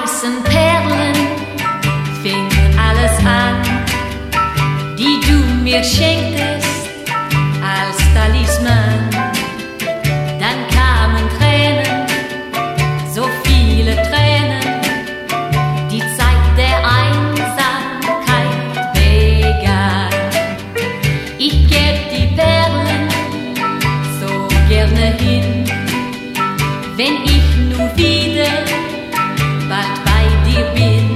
weißen Perlen fing alles an, die du mir schenktest als Talisman. Dann kamen Tränen, so viele Tränen, die Zeit der Einsamkeit begann. Ich geb die Perlen so gerne hin, wenn ich nur wieder bald bei dir bin.